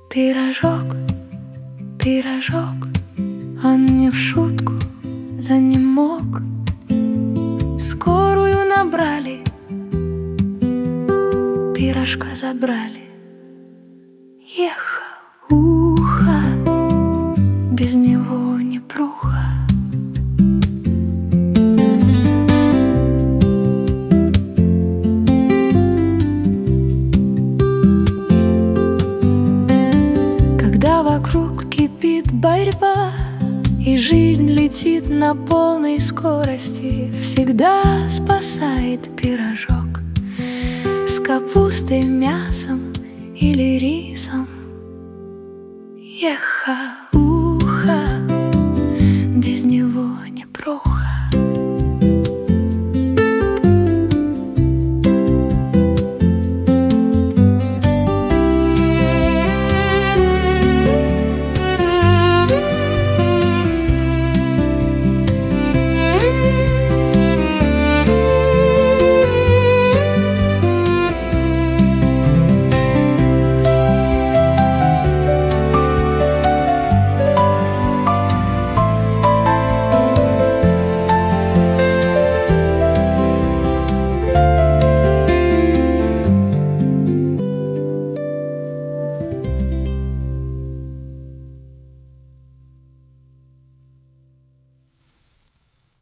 Пирожок, пирожок, он не в шутку занемог. Скорую набрали, пирожка забрали. Ехал ухо, без него непруха. Когда вокруг кипит борьба и жизнь летит на полной скорости, всегда спасает пирожок с капустой, мясом или рисом. Ехауха, без него